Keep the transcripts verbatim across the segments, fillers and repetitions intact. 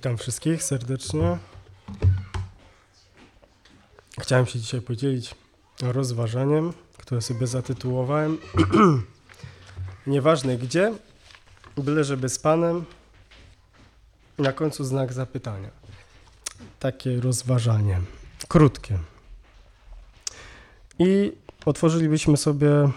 Witam wszystkich serdecznie. Chciałem się dzisiaj podzielić rozważaniem, które sobie zatytułowałem Nieważne gdzie, byle żeby z Panem, na końcu znak zapytania. Takie rozważanie, krótkie. I otworzylibyśmy sobie,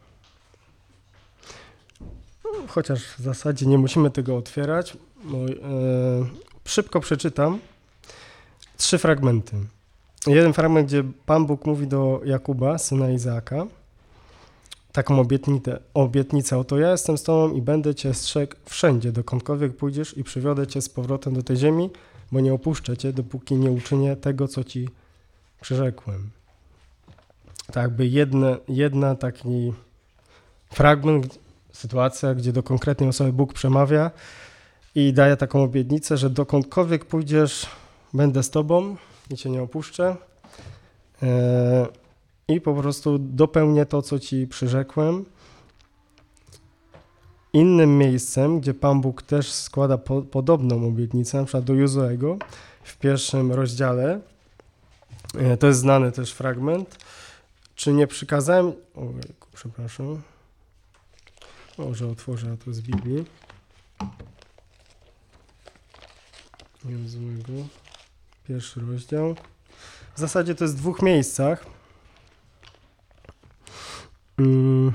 chociaż w zasadzie nie musimy tego otwierać, bo, e, szybko przeczytam trzy fragmenty. Jeden fragment, gdzie Pan Bóg mówi do Jakuba, syna Izaaka, taką obietnicę, obietnicę, oto ja jestem z Tobą i będę Cię strzegł wszędzie, dokądkolwiek pójdziesz i przywiodę Cię z powrotem do tej ziemi, bo nie opuszczę Cię, dopóki nie uczynię tego, co Ci przyrzekłem. Tak jakby jedna, jedna taki fragment, sytuacja, gdzie do konkretnej osoby Bóg przemawia i daje taką obietnicę, że dokądkolwiek pójdziesz, będę z Tobą i Cię nie opuszczę e, i po prostu dopełnię to, co Ci przyrzekłem. Innym miejscem, gdzie Pan Bóg też składa po, podobną obietnicę, na przykład do Jozuego w pierwszym rozdziale, e, to jest znany też fragment, czy nie przykazałem, o, przepraszam, może otworzę to z Biblii. Jozuego, pierwszy rozdział. W zasadzie to jest w dwóch miejscach. Hmm.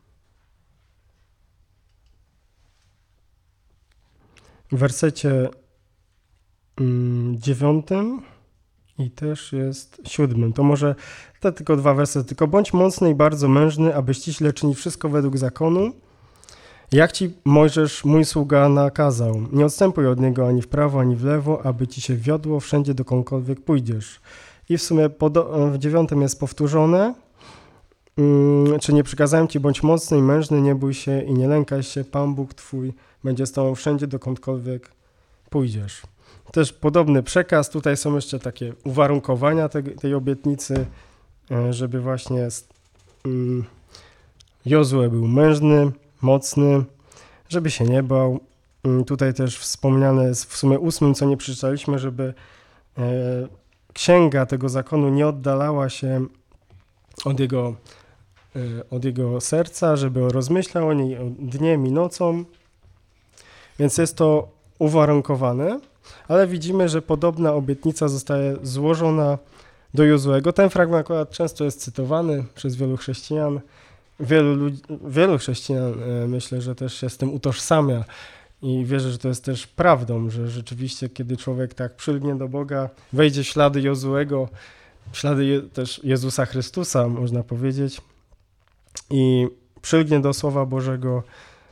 W wersecie hmm, dziewiątym i też jest siódmym. To może te tylko dwa wersety. Tylko bądź mocny i bardzo mężny, aby ściśle czynić wszystko według zakonu, jak Ci Mojżesz, mój sługa, nakazał. Nie odstępuj od niego ani w prawo, ani w lewo, aby Ci się wiodło wszędzie, dokądkolwiek pójdziesz. I w sumie w dziewiątym jest powtórzone, hmm, czy nie przykazałem Ci, bądź mocny i mężny, nie bój się i nie lękaj się, Pan Bóg Twój będzie z Tobą wszędzie, dokądkolwiek pójdziesz. Też podobny przekaz, tutaj są jeszcze takie uwarunkowania tej, tej obietnicy, żeby właśnie hmm, Jozue był mężny, mocny, żeby się nie bał. Tutaj też wspomniane jest w sumie ósmym, co nie przeczytaliśmy, żeby e, księga tego zakonu nie oddalała się od jego, e, od jego serca, żeby rozmyślał o niej dniem i nocą. Więc jest to uwarunkowane, ale widzimy, że podobna obietnica zostaje złożona do Jozuego. Ten fragment akurat często jest cytowany przez wielu chrześcijan. Wielu, ludzi, wielu chrześcijan myślę, że też się z tym utożsamia i wierzę, że to jest też prawdą, że rzeczywiście kiedy człowiek tak przylgnie do Boga, wejdzie w ślady Jozuego, w ślady je, też Jezusa Chrystusa, można powiedzieć, i przylgnie do Słowa Bożego,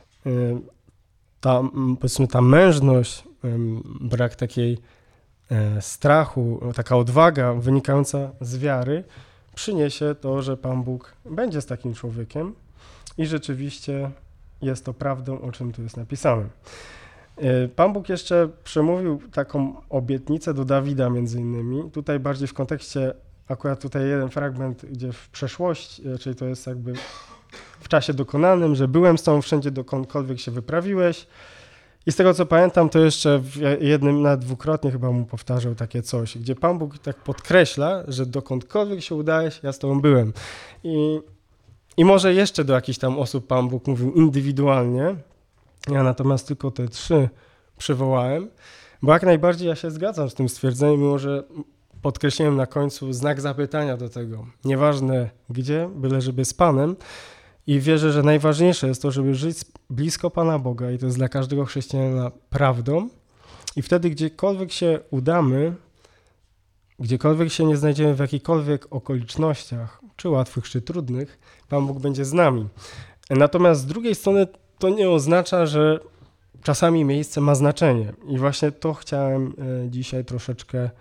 ta, powiedzmy, ta mężność, brak takiej strachu, taka odwaga wynikająca z wiary, przyniesie to, że Pan Bóg będzie z takim człowiekiem i rzeczywiście jest to prawdą, o czym tu jest napisane. Pan Bóg jeszcze przemówił taką obietnicę do Dawida między innymi, tutaj bardziej w kontekście, akurat tutaj jeden fragment, gdzie w przeszłości, czyli to jest jakby w czasie dokonanym, że byłem z Tobą wszędzie, dokądkolwiek się wyprawiłeś. I z tego, co pamiętam, to jeszcze w jednym, nawet dwukrotnie chyba mu powtarzał takie coś, gdzie Pan Bóg tak podkreśla, że dokądkolwiek się udałeś, ja z Tobą byłem. I, i może jeszcze do jakichś tam osób Pan Bóg mówił indywidualnie, ja natomiast tylko te trzy przywołałem, bo jak najbardziej ja się zgadzam z tym stwierdzeniem, mimo że podkreśliłem na końcu znak zapytania do tego. Nieważne gdzie, byle żeby z Panem. I wierzę, że najważniejsze jest to, żeby żyć blisko Pana Boga i to jest dla każdego chrześcijanina prawdą. I wtedy gdziekolwiek się udamy, gdziekolwiek się nie znajdziemy w jakichkolwiek okolicznościach, czy łatwych, czy trudnych, Pan Bóg będzie z nami. Natomiast z drugiej strony to nie oznacza, że czasami miejsce ma znaczenie. I właśnie to chciałem dzisiaj troszeczkę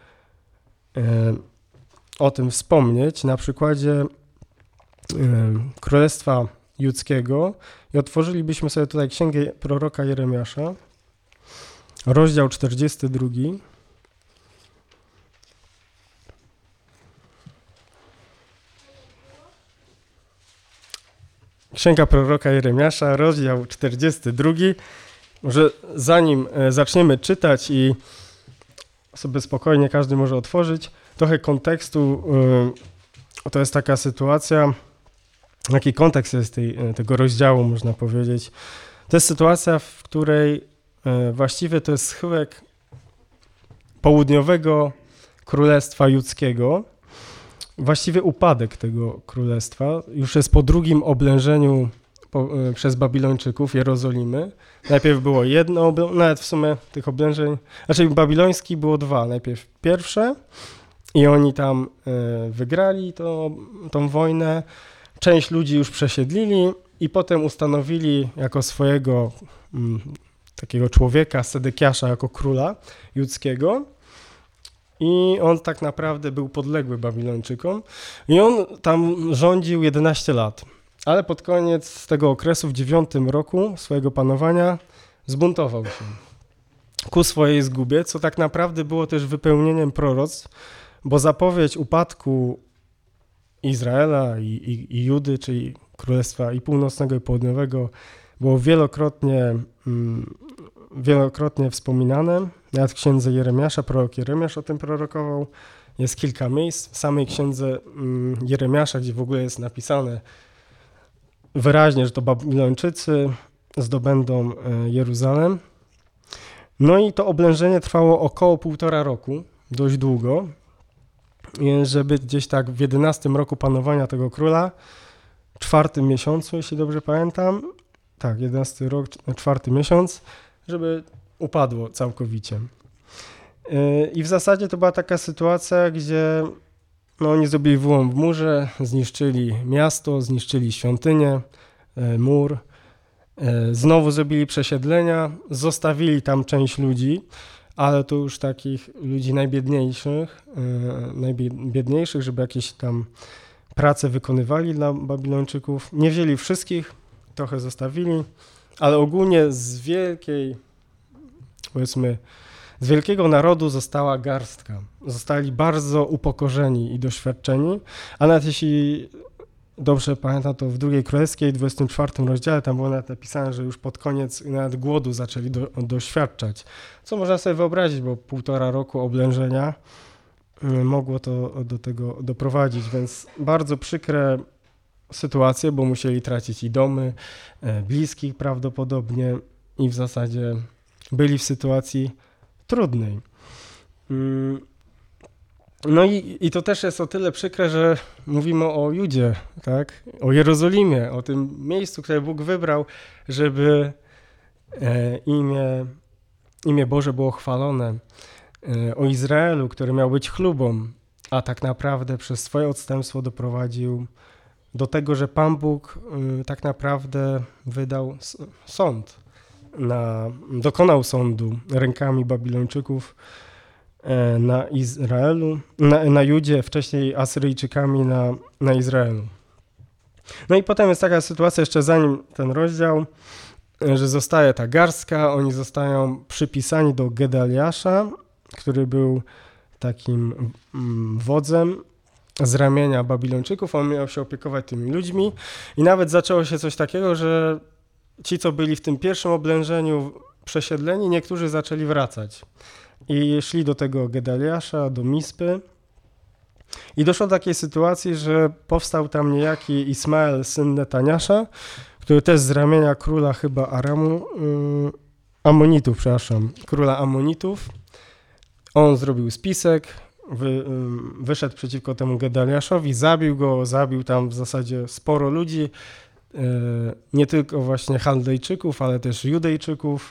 o tym wspomnieć na przykładzie Królestwa Judzkiego i otworzylibyśmy sobie tutaj księgę proroka Jeremiasza, rozdział czterdziesty drugi. Księga proroka Jeremiasza, rozdział czterdziesty drugi. Może zanim zaczniemy czytać i sobie spokojnie każdy może otworzyć. Trochę kontekstu, to jest taka sytuacja, jaki kontekst jest tej, tego rozdziału, można powiedzieć. To jest sytuacja, w której właściwie to jest schyłek południowego Królestwa Judzkiego, właściwie upadek tego królestwa. Już jest po drugim oblężeniu po, przez Babilończyków Jerozolimy. Najpierw było jedno, nawet w sumie tych oblężeń, znaczy babiloński było dwa. Najpierw pierwsze i oni tam wygrali to, tą wojnę. Część ludzi już przesiedlili i potem ustanowili jako swojego m, takiego człowieka, Sedekiasza, jako króla judzkiego. I on tak naprawdę był podległy Babilończykom. I on tam rządził jedenaście lat. Ale pod koniec tego okresu, w dziewiątym roku swojego panowania, zbuntował się ku swojej zgubie, co tak naprawdę było też wypełnieniem proroctw, bo zapowiedź upadku Izraela i, i, i Judy, czyli Królestwa i Północnego i Południowego, było wielokrotnie, mm, wielokrotnie wspominane. Nawet w księdze Jeremiasza, prorok Jeremiasz o tym prorokował. Jest kilka miejsc w samej księdze mm, Jeremiasza, gdzie w ogóle jest napisane wyraźnie, że to Babilończycy zdobędą Jeruzalem. No i to oblężenie trwało około półtora roku, dość długo, żeby gdzieś tak w jedenastym roku panowania tego króla, czwartym miesiącu, jeśli dobrze pamiętam, tak, jedenasty rok, czwarty miesiąc, żeby upadło całkowicie. I w zasadzie to była taka sytuacja, gdzie no, oni zrobili wyłom w murze, zniszczyli miasto, zniszczyli świątynię, mur, znowu zrobili przesiedlenia, zostawili tam część ludzi, ale to już takich ludzi najbiedniejszych, najbiedniejszych, żeby jakieś tam prace wykonywali dla Babilończyków. Nie wzięli wszystkich, trochę zostawili, ale ogólnie z wielkiej, powiedzmy, z wielkiego narodu została garstka. Zostali bardzo upokorzeni i doświadczeni, a nawet jeśli dobrze pamiętam, to w drugiej królewskiej, dwudziestym czwartym rozdziale, tam było nawet napisane, że już pod koniec nawet głodu zaczęli do, doświadczać. Co można sobie wyobrazić, bo półtora roku oblężenia mogło to do tego doprowadzić, więc bardzo przykre sytuacje, bo musieli tracić i domy, bliskich prawdopodobnie i w zasadzie byli w sytuacji trudnej. No i, i to też jest o tyle przykre, że mówimy o Judzie, tak? O Jerozolimie, o tym miejscu, które Bóg wybrał, żeby e, imię, imię Boże było chwalone, e, o Izraelu, który miał być chlubą, a tak naprawdę przez swoje odstępstwo doprowadził do tego, że Pan Bóg e, tak naprawdę wydał sąd, na, dokonał sądu rękami Babilończyków na Izraelu, na, na Judzie, wcześniej Asyryjczykami na, na Izraelu. No i potem jest taka sytuacja, jeszcze zanim ten rozdział, że zostaje ta garstka, oni zostają przypisani do Gedaliasza, który był takim mm, wodzem z ramienia Babilończyków, on miał się opiekować tymi ludźmi i nawet zaczęło się coś takiego, że ci, co byli w tym pierwszym oblężeniu przesiedleni, niektórzy zaczęli wracać. I szli do tego Gedaliasza, do Mispy. I doszło do takiej sytuacji, że powstał tam niejaki Ismael, syn Netaniasza, który też z ramienia króla chyba Aramu, um, Amonitów, przepraszam, króla Amonitów. On zrobił spisek, wy, um, wyszedł przeciwko temu Gedaliaszowi, zabił go, zabił tam w zasadzie sporo ludzi, yy, nie tylko właśnie Chaldejczyków, ale też Judejczyków.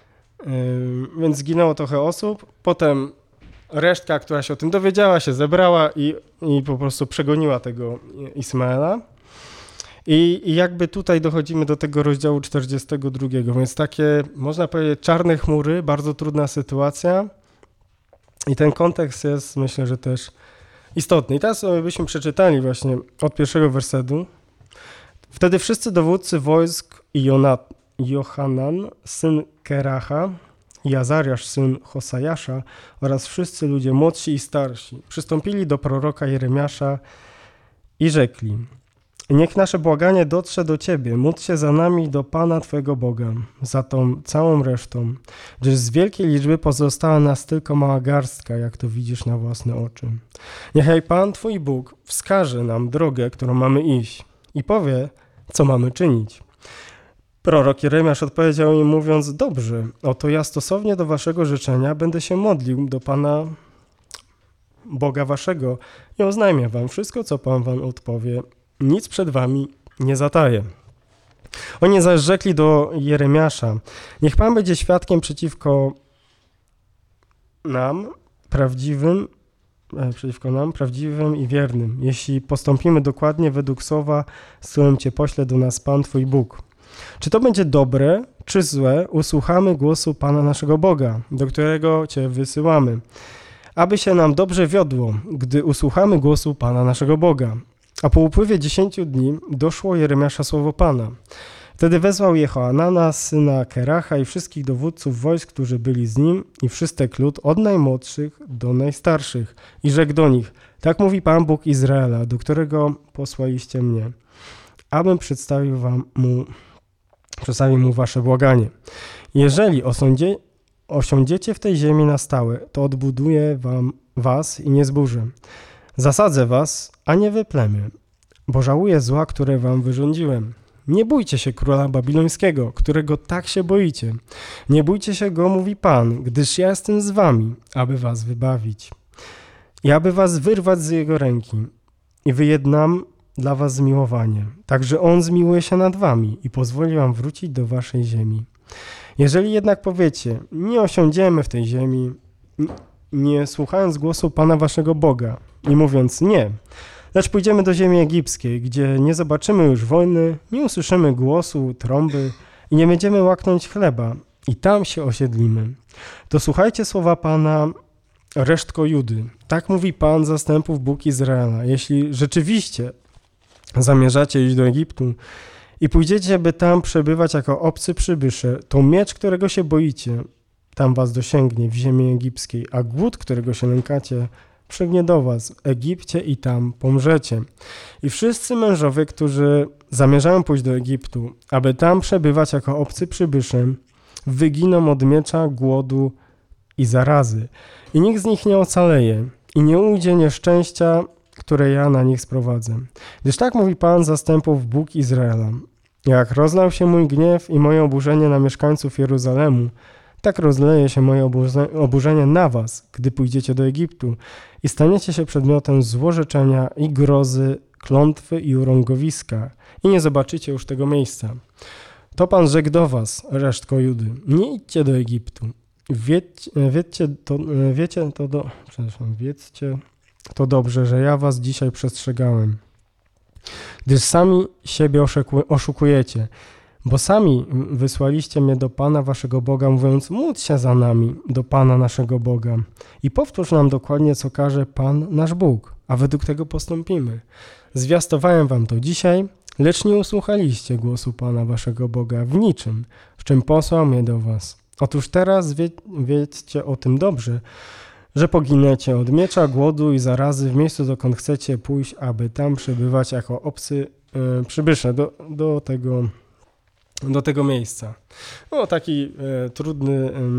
Więc zginęło trochę osób. Potem resztka, która się o tym dowiedziała, się zebrała i, i po prostu przegoniła tego Ismaela. I, I jakby tutaj dochodzimy do tego rozdziału czterdziestego drugiego, więc takie, można powiedzieć, czarne chmury, bardzo trudna sytuacja. I ten kontekst jest, myślę, że też istotny. I teraz sobie byśmy przeczytali właśnie od pierwszego wersetu. Wtedy wszyscy dowódcy wojsk i Jonat Johanan, syn Keracha, i Azariasz, syn Hosajasza oraz wszyscy ludzie młodsi i starsi przystąpili do proroka Jeremiasza i rzekli: Niech nasze błaganie dotrze do Ciebie, módl się za nami do Pana Twojego Boga, za tą całą resztą, gdyż z wielkiej liczby pozostała nas tylko mała garstka, jak to widzisz na własne oczy. Niechaj Pan Twój Bóg wskaże nam drogę, którą mamy iść i powie, co mamy czynić. Prorok Jeremiasz odpowiedział im mówiąc, dobrze, oto ja stosownie do waszego życzenia będę się modlił do Pana Boga waszego i oznajmię wam wszystko, co Pan wam odpowie. Nic przed wami nie zataję. Oni zaś rzekli do Jeremiasza, niech Pan będzie świadkiem przeciwko nam, prawdziwym, e, przeciwko nam, prawdziwym i wiernym, jeśli postąpimy dokładnie według słowa, z którym Cię pośle do nas Pan Twój Bóg. Czy to będzie dobre, czy złe, usłuchamy głosu Pana naszego Boga, do którego Cię wysyłamy, aby się nam dobrze wiodło, gdy usłuchamy głosu Pana naszego Boga. A po upływie dziesięciu dni doszło Jeremiasza słowo Pana. Wtedy wezwał Jehoanana, syna Keracha i wszystkich dowódców wojsk, którzy byli z nim i wszystek lud, od najmłodszych do najstarszych i rzekł do nich, tak mówi Pan Bóg Izraela, do którego posłaliście mnie, abym przedstawił wam mu, przedstawił mu wasze błaganie. Jeżeli osądzie, osiądziecie w tej ziemi na stałe, to odbuduję wam was i nie zburzę. Zasadzę was, a nie wyplemię, bo żałuję zła, które wam wyrządziłem. Nie bójcie się króla babilońskiego, którego tak się boicie. Nie bójcie się go, mówi Pan, gdyż ja jestem z wami, aby was wybawić i aby was wyrwać z jego ręki. I wyjednam dla was zmiłowanie. Także on zmiłuje się nad wami i pozwoli wam wrócić do waszej ziemi. Jeżeli jednak powiecie, nie osiądziemy w tej ziemi, nie słuchając głosu Pana waszego Boga i mówiąc nie, lecz pójdziemy do ziemi egipskiej, gdzie nie zobaczymy już wojny, nie usłyszymy głosu, trąby i nie będziemy łaknąć chleba i tam się osiedlimy. To słuchajcie słowa Pana, resztko Judy. Tak mówi Pan zastępów, Bóg Izraela. Jeśli rzeczywiście zamierzacie iść do Egiptu i pójdziecie, by tam przebywać jako obcy przybysze, to miecz, którego się boicie, tam was dosięgnie w ziemi egipskiej, a głód, którego się lękacie, przygnie do was w Egipcie i tam pomrzecie. I wszyscy mężowie, którzy zamierzają pójść do Egiptu, aby tam przebywać jako obcy przybysze, wyginą od miecza, głodu i zarazy. I nikt z nich nie ocaleje i nie ujdzie nieszczęścia, które ja na nich sprowadzę. Gdyż tak mówi Pan zastępów, Bóg Izraela. Jak rozlał się mój gniew i moje oburzenie na mieszkańców Jeruzalemu, tak rozleje się moje oburzenie na was, gdy pójdziecie do Egiptu i staniecie się przedmiotem złorzeczenia i grozy, klątwy i urągowiska i nie zobaczycie już tego miejsca. To Pan rzekł do was, resztko Judy, nie idźcie do Egiptu. Wiecie, wiecie, to, wiecie to do, przepraszam, wiedzcie to dobrze, że ja was dzisiaj przestrzegałem, gdyż sami siebie oszukujecie, bo sami wysłaliście mnie do Pana waszego Boga, mówiąc, módl się za nami do Pana naszego Boga i powtórz nam dokładnie, co każe Pan nasz Bóg, a według tego postąpimy. Zwiastowałem wam to dzisiaj, lecz nie usłuchaliście głosu Pana waszego Boga w niczym, w czym posłał mnie do was. Otóż teraz wie, wiedzcie o tym dobrze, że poginiecie od miecza, głodu i zarazy w miejscu, dokąd chcecie pójść, aby tam przebywać jako obcy e, przybysze do, do, tego, do tego miejsca. No taki e, trudny e,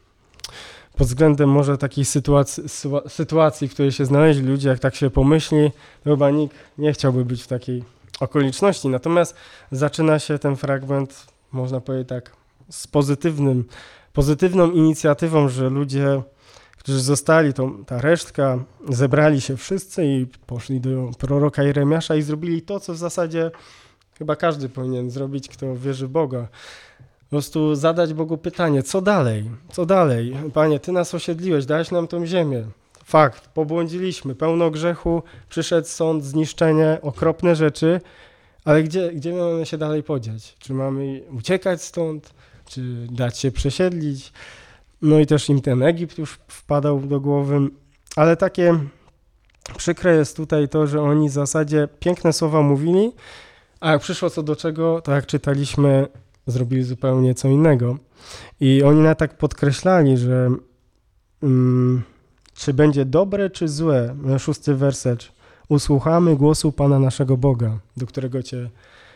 pod względem może takiej sytuacji, sytuacji, w której się znaleźli ludzie, jak tak się pomyśli, to chyba nikt nie chciałby być w takiej okoliczności. Natomiast zaczyna się ten fragment, można powiedzieć tak, z pozytywnym, pozytywną inicjatywą, że ludzie, którzy zostali, to, ta resztka, zebrali się wszyscy i poszli do proroka Jeremiasza i zrobili to, co w zasadzie chyba każdy powinien zrobić, kto wierzy w Boga. Po prostu zadać Bogu pytanie, co dalej? Co dalej? Panie, Ty nas osiedliłeś, dałeś nam tą ziemię. Fakt, pobłądziliśmy, pełno grzechu, przyszedł sąd, zniszczenie, okropne rzeczy, ale gdzie, gdzie mamy się dalej podziać? Czy mamy uciekać stąd? Czy dać się przesiedlić? No i też im ten Egipt już wpadał do głowy, ale takie przykre jest tutaj to, że oni w zasadzie piękne słowa mówili, a jak przyszło co do czego, to jak czytaliśmy, zrobili zupełnie co innego. I oni na tak podkreślali, że um, czy będzie dobre, czy złe, szósty werset, usłuchamy głosu Pana naszego Boga, do którego Cię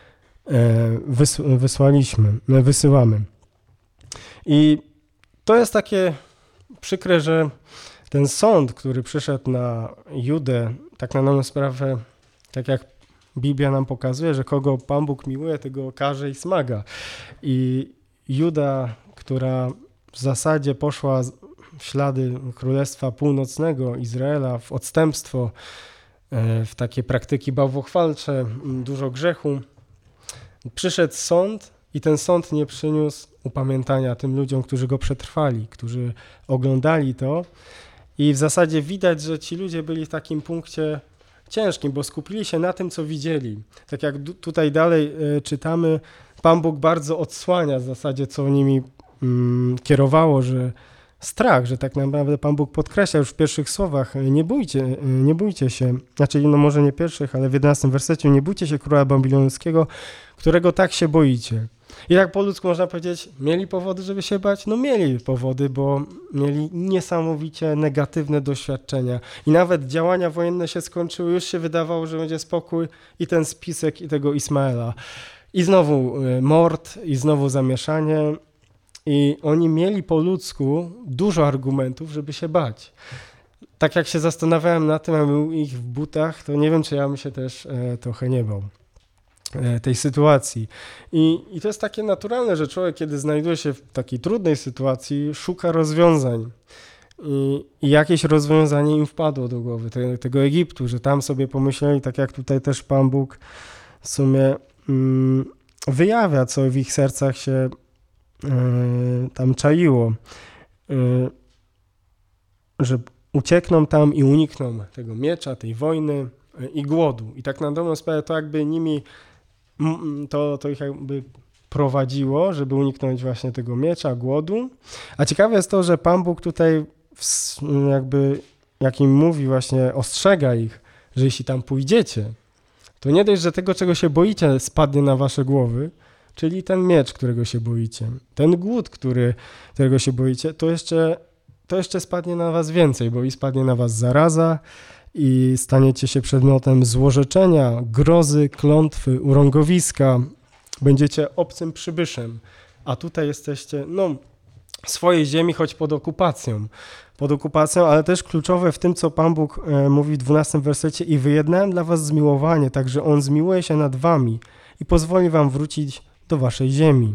wys- wysłaliśmy, wysyłamy. I to jest takie przykre, że ten sąd, który przyszedł na Judę, tak na dobrą sprawę, tak jak Biblia nam pokazuje, że kogo Pan Bóg miłuje, tego karze i smaga. I Juda, która w zasadzie poszła w ślady Królestwa Północnego Izraela, w odstępstwo, w takie praktyki bałwochwalcze, dużo grzechu, przyszedł sąd i ten sąd nie przyniósł upamiętania tym ludziom, którzy go przetrwali, którzy oglądali to. I w zasadzie widać, że ci ludzie byli w takim punkcie ciężkim, bo skupili się na tym, co widzieli. Tak jak tutaj dalej y, czytamy, Pan Bóg bardzo odsłania w zasadzie, co nimi mm, kierowało, że strach, że tak naprawdę Pan Bóg podkreśla już w pierwszych słowach, nie bójcie, nie bójcie się, znaczy no może nie pierwszych, ale w jedenastym wersecie, nie bójcie się króla babilońskiego, którego tak się boicie. I tak po ludzku można powiedzieć, mieli powody, żeby się bać? No mieli powody, bo mieli niesamowicie negatywne doświadczenia. I nawet działania wojenne się skończyły, już się wydawało, że będzie spokój i ten spisek i tego Ismaela. I znowu mord, i znowu zamieszanie. I oni mieli po ludzku dużo argumentów, żeby się bać. Tak jak się zastanawiałem nad tym, a był ich w butach, to nie wiem, czy ja bym się też e, trochę nie bał e, tej sytuacji. I, I to jest takie naturalne, że człowiek, kiedy znajduje się w takiej trudnej sytuacji, szuka rozwiązań. I, i jakieś rozwiązanie im wpadło do głowy, te, tego Egiptu, że tam sobie pomyśleli, tak jak tutaj też Pan Bóg w sumie mm, wyjawia, co w ich sercach się tam czaiło, że uciekną tam i unikną tego miecza, tej wojny i głodu. I tak na dobrą sprawę to jakby nimi, to, to ich jakby prowadziło, żeby uniknąć właśnie tego miecza, głodu. A ciekawe jest to, że Pan Bóg tutaj jakby, jak im mówi właśnie, ostrzega ich, że jeśli tam pójdziecie, to nie dość, że tego, czego się boicie, spadnie na wasze głowy, czyli ten miecz, którego się boicie, ten głód, który, którego się boicie, to jeszcze, to jeszcze spadnie na was więcej, bo i spadnie na was zaraza i staniecie się przedmiotem złorzeczenia, grozy, klątwy, urągowiska, będziecie obcym przybyszem, a tutaj jesteście, no, w swojej ziemi, choć pod okupacją, pod okupacją, ale też kluczowe w tym, co Pan Bóg e, mówi w dwunastym wersecie, i wyjednałem dla was zmiłowanie, tak że On zmiłuje się nad wami i pozwoli wam wrócić do waszej ziemi.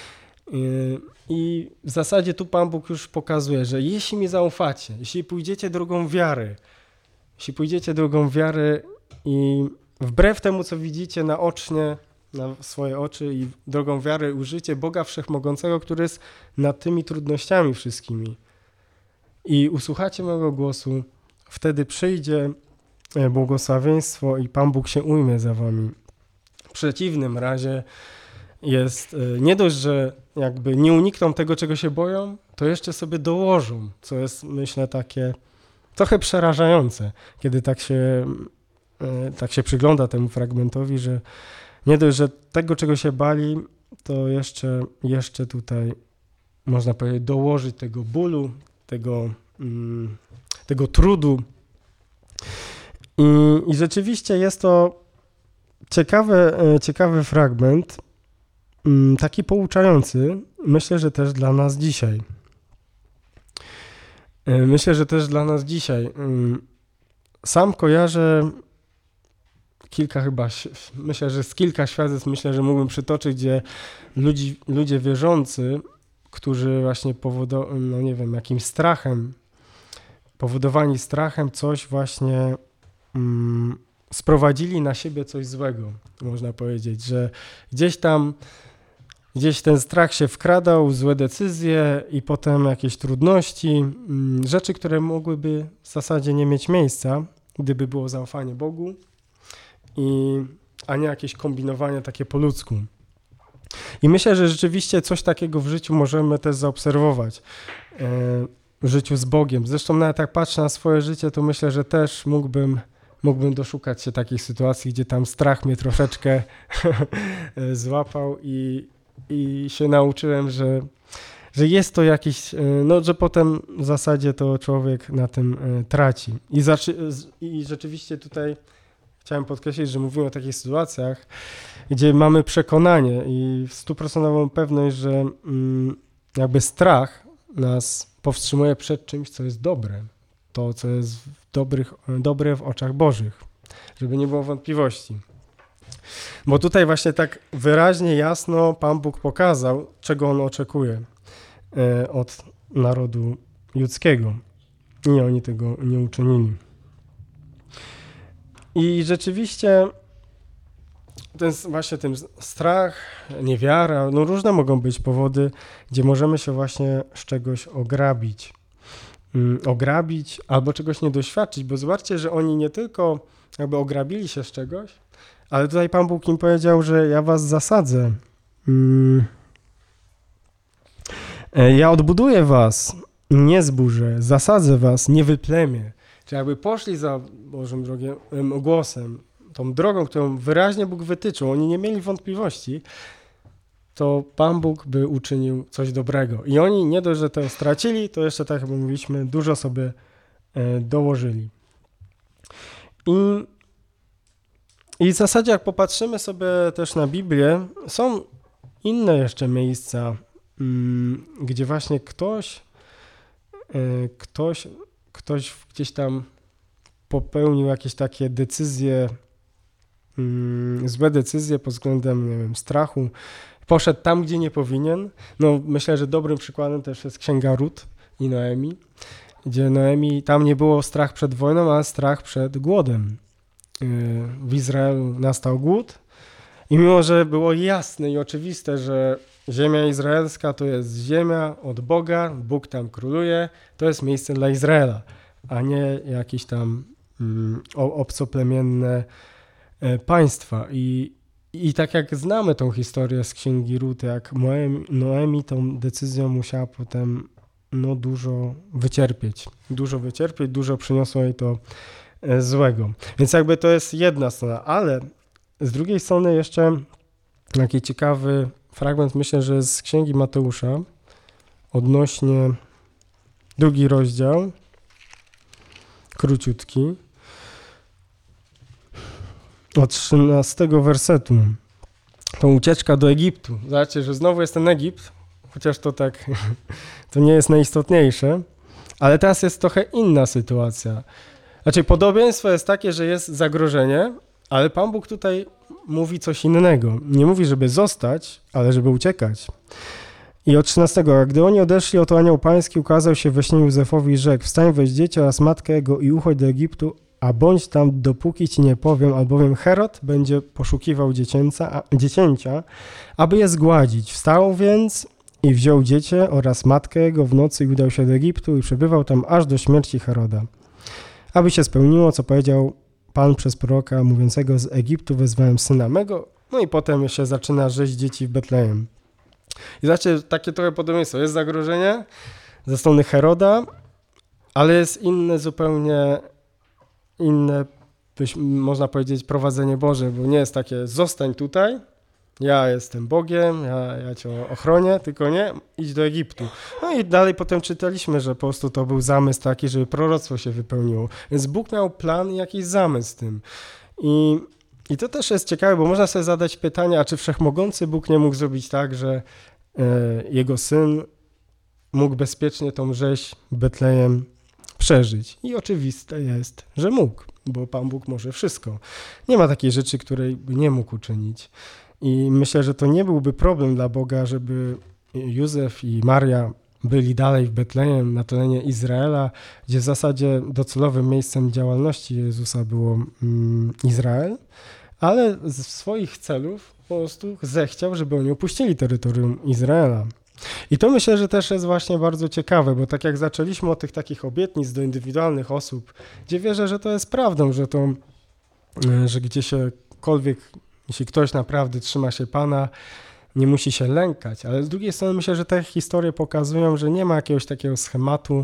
I w zasadzie tu Pan Bóg już pokazuje, że jeśli mi zaufacie, jeśli pójdziecie drogą wiary, jeśli pójdziecie drogą wiary i wbrew temu, co widzicie naocznie, na swoje oczy i drogą wiary użycie Boga Wszechmogącego, który jest nad tymi trudnościami wszystkimi i usłuchacie mojego głosu, wtedy przyjdzie błogosławieństwo i Pan Bóg się ujmie za wami. W przeciwnym razie jest nie dość, że jakby nie unikną tego, czego się boją, to jeszcze sobie dołożą, co jest, myślę, takie trochę przerażające, kiedy tak się, tak się przygląda temu fragmentowi, że nie dość, że tego, czego się bali, to jeszcze, jeszcze tutaj, można powiedzieć, dołożyć tego bólu, tego, tego trudu. I, i rzeczywiście jest to ciekawy, ciekawy fragment, taki pouczający, myślę, że też dla nas dzisiaj. Myślę, że też dla nas dzisiaj. Sam kojarzę kilka chyba, myślę, że z kilka świadectw, myślę, że mógłbym przytoczyć, gdzie ludzi, ludzie wierzący, którzy właśnie powodują, no nie wiem, jakimś strachem, powodowani strachem coś właśnie mm, sprowadzili na siebie coś złego, można powiedzieć, że gdzieś tam Gdzieś ten strach się wkradał, złe decyzje i potem jakieś trudności, rzeczy, które mogłyby w zasadzie nie mieć miejsca, gdyby było zaufanie Bogu, i, a nie jakieś kombinowanie takie po ludzku. I myślę, że rzeczywiście coś takiego w życiu możemy też zaobserwować, w życiu z Bogiem. Zresztą nawet jak patrzę na swoje życie, to myślę, że też mógłbym, mógłbym doszukać się takich sytuacji, gdzie tam strach mnie troszeczkę złapał i I się nauczyłem, że, że jest to jakiś, no, że potem w zasadzie to człowiek na tym traci. I, zaczy, I rzeczywiście tutaj chciałem podkreślić, że mówimy o takich sytuacjach, gdzie mamy przekonanie i stuprocentową pewność, że mm, jakby strach nas powstrzymuje przed czymś, co jest dobre. To, co jest dobrych, dobre w oczach Bożych, żeby nie było wątpliwości. Bo tutaj właśnie tak wyraźnie, jasno Pan Bóg pokazał, czego On oczekuje e, od narodu ludzkiego. I oni tego nie uczynili. I rzeczywiście ten właśnie ten strach, niewiara, no różne mogą być powody, gdzie możemy się właśnie z czegoś ograbić. Um, ograbić albo czegoś nie doświadczyć, bo zobaczcie, że oni nie tylko jakby ograbili się z czegoś, ale tutaj Pan Bóg im powiedział, że ja was zasadzę. Um, ja odbuduję was, nie zburzę, zasadzę was, nie wyplemię. Czy jakby poszli za Bożym drogiem, głosem, tą drogą, którą wyraźnie Bóg wytyczył, oni nie mieli wątpliwości, to Pan Bóg by uczynił coś dobrego. I oni nie dość, że to stracili, to jeszcze, tak jak mówiliśmy, dużo sobie e, dołożyli. I, I w zasadzie, jak popatrzymy sobie też na Biblię, są inne jeszcze miejsca, mm, gdzie właśnie ktoś, e, ktoś, ktoś gdzieś tam popełnił jakieś takie decyzje, mm, złe decyzje pod względem, nie wiem, strachu, poszedł tam, gdzie nie powinien. No, myślę, że dobrym przykładem też jest Księga Rut i Noemi, gdzie Noemi, tam nie było strach przed wojną, a strach przed głodem. W Izraelu nastał głód i mimo, że było jasne i oczywiste, że ziemia izraelska to jest ziemia od Boga, Bóg tam króluje, to jest miejsce dla Izraela, a nie jakieś tam mm, obcoplemienne państwa. I I tak jak znamy tą historię z Księgi Rut, jak Noemi tą decyzją musiała potem no, dużo wycierpieć. Dużo wycierpieć, dużo przyniosło jej to złego. Więc jakby to jest jedna strona, ale z drugiej strony jeszcze taki ciekawy fragment, myślę, że z Księgi Mateusza odnośnie drugi rozdział, króciutki, od trzynastego wersetu. To ucieczka do Egiptu. Zobaczcie, że znowu jest ten Egipt, chociaż to tak, to nie jest najistotniejsze, ale teraz jest trochę inna sytuacja. Znaczy podobieństwo jest takie, że jest zagrożenie, ale Pan Bóg tutaj mówi coś innego. Nie mówi, żeby zostać, ale żeby uciekać. I od trzynastego. A gdy oni odeszli, oto anioł pański ukazał się we śnie Józefowi i rzekł: wstań, weź dziecię oraz matkę jego i uchodź do Egiptu, a bądź tam, dopóki ci nie powiem, albowiem Herod będzie poszukiwał dziecięca, a, dziecięcia, aby je zgładzić. Wstał więc i wziął dziecię oraz matkę jego w nocy i udał się do Egiptu i przebywał tam aż do śmierci Heroda. Aby się spełniło, co powiedział Pan przez proroka mówiącego: z Egiptu wezwałem syna mego. No i potem się zaczyna rzeź dzieci w Betlejem. I zobaczcie, takie trochę podobieństwo. Jest zagrożenie ze strony Heroda, ale jest inne zupełnie inne, można powiedzieć, prowadzenie Boże, bo nie jest takie: zostań tutaj, ja jestem Bogiem, ja, ja cię ochronię, tylko nie, idź do Egiptu. No i dalej potem czytaliśmy, że po prostu to był zamysł taki, żeby proroctwo się wypełniło. Więc Bóg miał plan i jakiś zamysł z tym. I, i to też jest ciekawe, bo można sobie zadać pytanie, a czy Wszechmogący Bóg nie mógł zrobić tak, że e, jego syn mógł bezpiecznie tą rzeź Betlejem przeżyć. I oczywiste jest, że mógł, bo Pan Bóg może wszystko. Nie ma takiej rzeczy, której by nie mógł uczynić. I myślę, że to nie byłby problem dla Boga, żeby Józef i Maria byli dalej w Betlejem, na terenie Izraela, gdzie w zasadzie docelowym miejscem działalności Jezusa było mm, Izrael, ale z swoich celów po prostu zechciał, żeby oni opuścili terytorium Izraela. I to myślę, że też jest właśnie bardzo ciekawe, bo tak jak zaczęliśmy od tych takich obietnic do indywidualnych osób, gdzie wierzę, że to jest prawdą, że to, że gdziekolwiek, jeśli ktoś naprawdę trzyma się Pana, nie musi się lękać, ale z drugiej strony myślę, że te historie pokazują, że nie ma jakiegoś takiego schematu,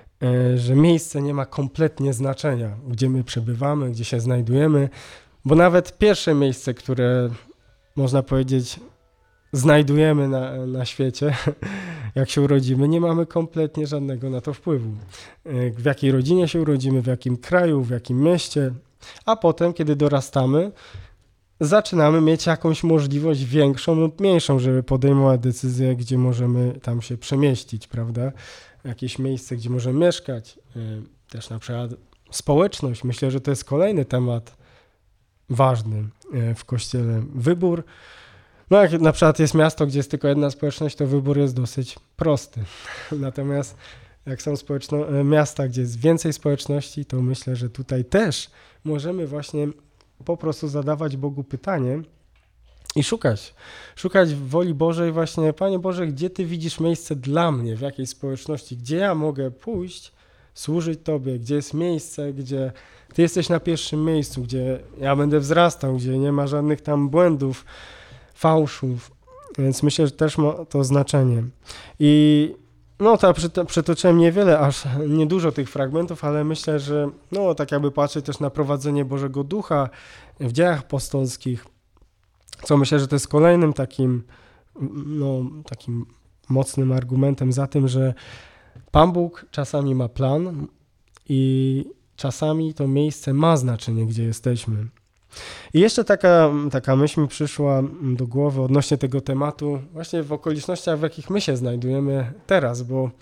że miejsce nie ma kompletnie znaczenia, gdzie my przebywamy, gdzie się znajdujemy, bo nawet pierwsze miejsce, które można powiedzieć znajdujemy na, na świecie, jak się urodzimy, nie mamy kompletnie żadnego na to wpływu. W jakiej rodzinie się urodzimy, w jakim kraju, w jakim mieście, A potem, kiedy dorastamy, zaczynamy mieć jakąś możliwość większą lub mniejszą, żeby podejmować decyzję, gdzie możemy tam się przemieścić, prawda? Jakieś miejsce, gdzie możemy mieszkać. Też na przykład społeczność. Myślę, że to jest kolejny temat ważny w Kościele. Wybór. No jak na przykład jest miasto, gdzie jest tylko jedna społeczność, to wybór jest dosyć prosty. Natomiast jak są społeczno- miasta, gdzie jest więcej społeczności, to myślę, że tutaj też możemy właśnie po prostu zadawać Bogu pytanie i szukać. Szukać w woli Bożej właśnie, Panie Boże, gdzie Ty widzisz miejsce dla mnie, w jakiej społeczności, gdzie ja mogę pójść, służyć Tobie, gdzie jest miejsce, gdzie Ty jesteś na pierwszym miejscu, gdzie ja będę wzrastał, gdzie nie ma żadnych tam błędów, fałszów, więc myślę, że też ma to znaczenie. I no to przytoczyłem niewiele, aż niedużo tych fragmentów, ale myślę, że no tak jakby patrzeć też na prowadzenie Bożego Ducha w dziejach apostolskich, co myślę, że to jest kolejnym takim, no, takim mocnym argumentem za tym, że Pan Bóg czasami ma plan i czasami to miejsce ma znaczenie, gdzie jesteśmy. I jeszcze taka, taka myśl mi przyszła do głowy odnośnie tego tematu właśnie w okolicznościach, w jakich my się znajdujemy teraz, bo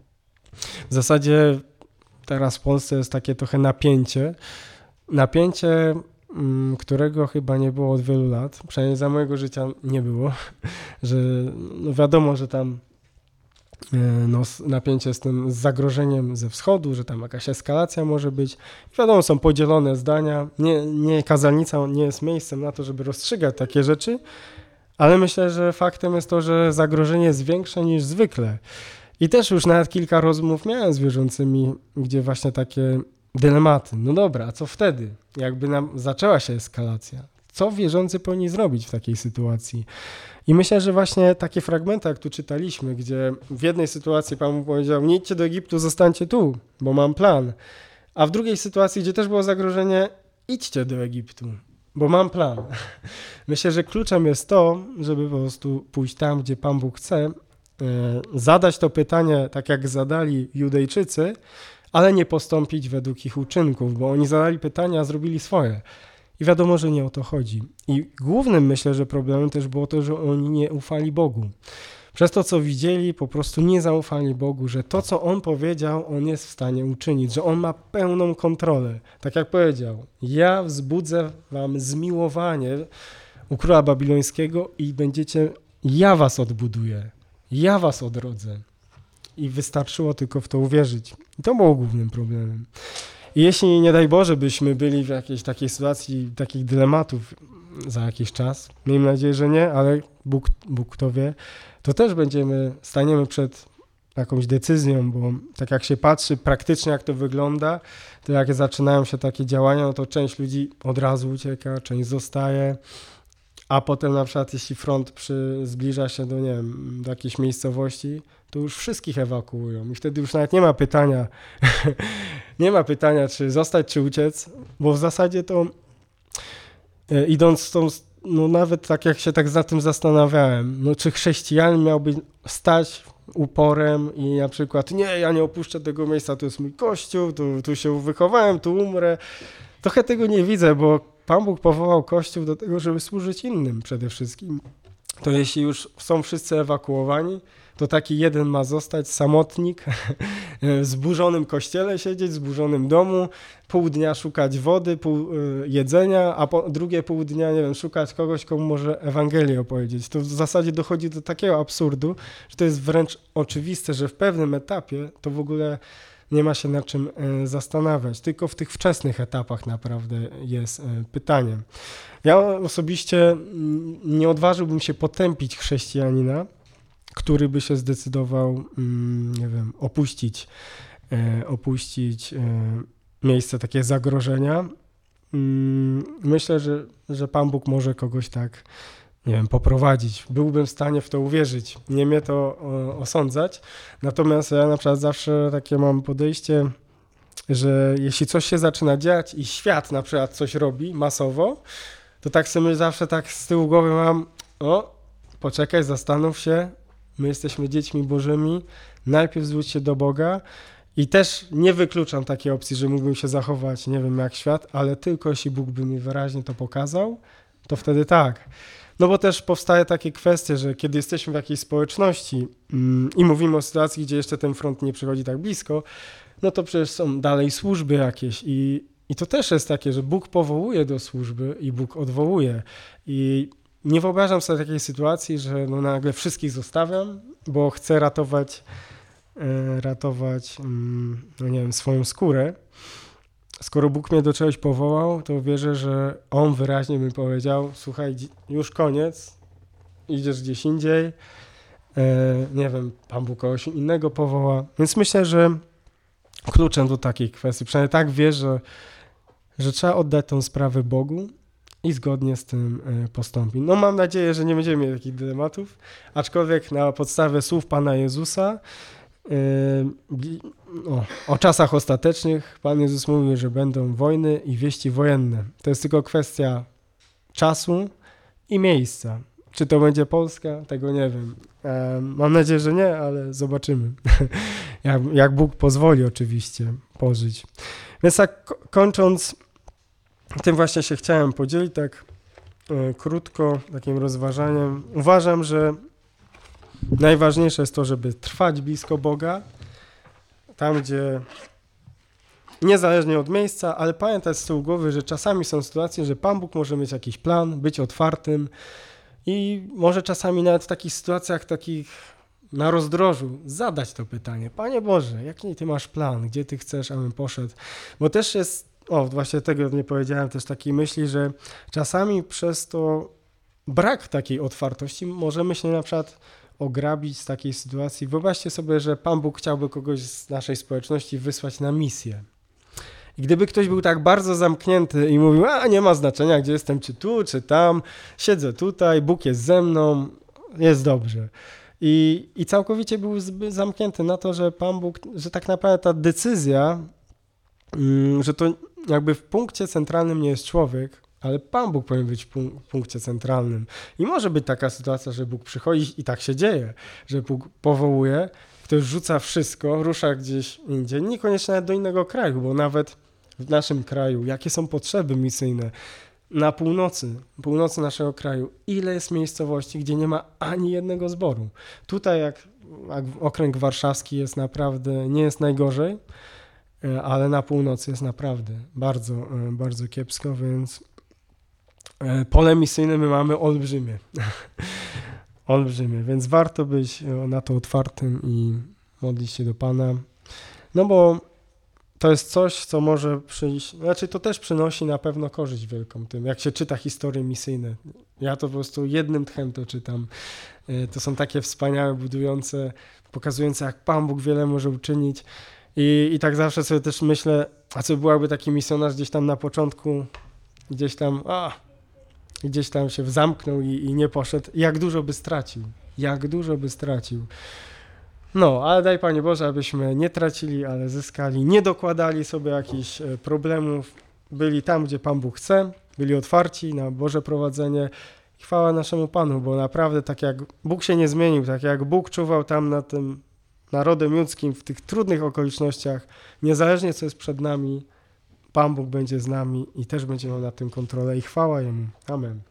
w zasadzie teraz w Polsce jest takie trochę napięcie, napięcie, którego chyba nie było od wielu lat, przynajmniej za mojego życia nie było, że no wiadomo, że tam no, napięcie z tym z zagrożeniem ze wschodu, że tam jakaś eskalacja może być. Wiadomo, są podzielone zdania. Nie, nie kazalnica nie jest miejscem na to, żeby rozstrzygać takie rzeczy, ale myślę, że faktem jest to, że zagrożenie jest większe niż zwykle. I też już nawet kilka rozmów miałem z wierzącymi, gdzie właśnie takie dylematy. No dobra, a co wtedy? Jakby nam zaczęła się eskalacja. Co wierzący powinni zrobić w takiej sytuacji? I myślę, że właśnie takie fragmenty, jak tu czytaliśmy, gdzie w jednej sytuacji Pan mu powiedział, nie idźcie do Egiptu, zostańcie tu, bo mam plan. A w drugiej sytuacji, gdzie też było zagrożenie, idźcie do Egiptu, bo mam plan. Myślę, że kluczem jest to, żeby po prostu pójść tam, gdzie Pan Bóg chce, zadać to pytanie, tak jak zadali Judejczycy, ale nie postąpić według ich uczynków, bo oni zadali pytania, a zrobili swoje. I wiadomo, że nie o to chodzi. I głównym, myślę, że problemem też było to, że oni nie ufali Bogu. Przez to, co widzieli, po prostu nie zaufali Bogu, że to, co On powiedział, On jest w stanie uczynić, że On ma pełną kontrolę. Tak jak powiedział, ja wzbudzę wam zmiłowanie u króla babilońskiego i będziecie, ja was odbuduję, ja was odrodzę. I wystarczyło tylko w to uwierzyć. I to było głównym problemem. I jeśli, nie daj Boże, byśmy byli w jakiejś takiej sytuacji, takich dylematów za jakiś czas, miejmy nadzieję, że nie, ale Bóg, Bóg kto wie, to też będziemy, staniemy przed jakąś decyzją, bo tak jak się patrzy praktycznie, jak to wygląda, to jak zaczynają się takie działania, no to część ludzi od razu ucieka, część zostaje, a potem na przykład jeśli front przy, zbliża się do, nie wiem, do jakiejś miejscowości, to już wszystkich ewakuują i wtedy już nawet nie ma pytania, nie ma pytania, czy zostać, czy uciec, bo w zasadzie to e, idąc z tą, no nawet tak jak się tak za tym zastanawiałem, no czy chrześcijanin miałby stać uporem i na przykład nie, ja nie opuszczę tego miejsca, to jest mój kościół, tu, tu się wychowałem, tu umrę. Trochę tego nie widzę, bo Pan Bóg powołał Kościół do tego, żeby służyć innym przede wszystkim. To jeśli już są wszyscy ewakuowani, to taki jeden ma zostać, samotnik, w zburzonym kościele siedzieć, w zburzonym domu, pół dnia szukać wody, pół jedzenia, a po drugie pół dnia, nie wiem, szukać kogoś, komu może Ewangelię opowiedzieć. To w zasadzie dochodzi do takiego absurdu, że to jest wręcz oczywiste, że w pewnym etapie to w ogóle nie ma się nad czym zastanawiać. Tylko w tych wczesnych etapach naprawdę jest pytaniem. Ja osobiście nie odważyłbym się potępić chrześcijanina, który by się zdecydował, nie wiem, opuścić, opuścić miejsce takie zagrożenia. Myślę, że, że Pan Bóg może kogoś tak, nie wiem, poprowadzić. Byłbym w stanie w to uwierzyć. Nie mnie to osądzać. Natomiast ja na przykład zawsze takie mam podejście, że jeśli coś się zaczyna dziać i świat na przykład coś robi masowo, to tak sobie zawsze tak z tyłu głowy mam, o, poczekaj, zastanów się, my jesteśmy dziećmi Bożymi, najpierw zwróć się do Boga I też nie wykluczam takiej opcji, że mógłbym się zachować, nie wiem, jak świat, ale tylko jeśli Bóg by mi wyraźnie to pokazał, to wtedy tak. No bo też powstaje takie kwestie, że kiedy jesteśmy w jakiejś społeczności mm, i mówimy o sytuacji, gdzie jeszcze ten front nie przychodzi tak blisko, no to przecież są dalej służby jakieś i, i to też jest takie, że Bóg powołuje do służby i Bóg odwołuje. I nie wyobrażam sobie takiej sytuacji, że no nagle wszystkich zostawiam, bo chcę ratować, e, ratować mm, no nie wiem, swoją skórę. Skoro Bóg mnie do czegoś powołał, to wierzę, że On wyraźnie mi powiedział, słuchaj, już koniec, idziesz gdzieś indziej, e, nie wiem, Pan Bóg kogoś innego powoła. Więc myślę, że kluczem do takiej kwestii, przynajmniej tak wierzę, że trzeba oddać tą sprawę Bogu i zgodnie z tym e, postąpić. No mam nadzieję, że nie będziemy mieli takich dylematów, aczkolwiek na podstawie słów Pana Jezusa O, o czasach ostatecznych Pan Jezus mówił, że będą wojny i wieści wojenne. To jest tylko kwestia czasu i miejsca. Czy to będzie Polska? Tego nie wiem. Mam nadzieję, że nie, ale zobaczymy. jak, jak Bóg pozwoli oczywiście pożyć. Więc tak kończąc, tym właśnie się chciałem podzielić tak e, krótko, takim rozważaniem. Uważam, że najważniejsze jest to, żeby trwać blisko Boga, tam gdzie niezależnie od miejsca, ale pamiętać z tyłu głowy, że czasami są sytuacje, że Pan Bóg może mieć jakiś plan, być otwartym i może czasami nawet w takich sytuacjach takich na rozdrożu zadać to pytanie. Panie Boże, jaki Ty masz plan? Gdzie Ty chcesz, abym poszedł? Bo też jest, o właśnie tego nie powiedziałem, też takiej myśli, że czasami przez to brak takiej otwartości możemy się na przykład ograbić z takiej sytuacji. Wyobraźcie sobie, że Pan Bóg chciałby kogoś z naszej społeczności wysłać na misję. I gdyby ktoś był tak bardzo zamknięty i mówił, a nie ma znaczenia, gdzie jestem, czy tu, czy tam, siedzę tutaj, Bóg jest ze mną, jest dobrze. I, i całkowicie był zamknięty na to, że Pan Bóg, że tak naprawdę ta decyzja, że to jakby w punkcie centralnym nie jest człowiek, ale Pan Bóg powinien być w punkcie centralnym. I może być taka sytuacja, że Bóg przychodzi i tak się dzieje, że Bóg powołuje, ktoś rzuca wszystko, rusza gdzieś indziej, niekoniecznie nawet do innego kraju, bo nawet w naszym kraju, jakie są potrzeby misyjne na północy, północy naszego kraju, ile jest miejscowości, gdzie nie ma ani jednego zboru. Tutaj jak, jak okręg warszawski jest naprawdę, nie jest najgorzej, ale na północy jest naprawdę bardzo, bardzo kiepsko, więc pole misyjne my mamy olbrzymie. olbrzymie, więc warto być na to otwartym i modlić się do Pana. No bo to jest coś, co może przyjść, znaczy to też przynosi na pewno korzyść wielką tym, jak się czyta historie misyjne. Ja to po prostu jednym tchem to czytam. To są takie wspaniałe, budujące, pokazujące, jak Pan Bóg wiele może uczynić. I, i tak zawsze sobie też myślę, a co byłaby taki misjonarz gdzieś tam na początku, gdzieś tam, a, gdzieś tam się zamknął i, i nie poszedł, jak dużo by stracił, jak dużo by stracił. No, ale daj Panie Boże, abyśmy nie tracili, ale zyskali, nie dokładali sobie jakichś problemów, byli tam, gdzie Pan Bóg chce, byli otwarci na Boże prowadzenie. Chwała naszemu Panu, bo naprawdę tak jak Bóg się nie zmienił, tak jak Bóg czuwał tam nad tym narodem ludzkim w tych trudnych okolicznościach, niezależnie co jest przed nami, Pan Bóg będzie z nami i też będzie miał nad tym kontrolę i chwała Jemu. Amen.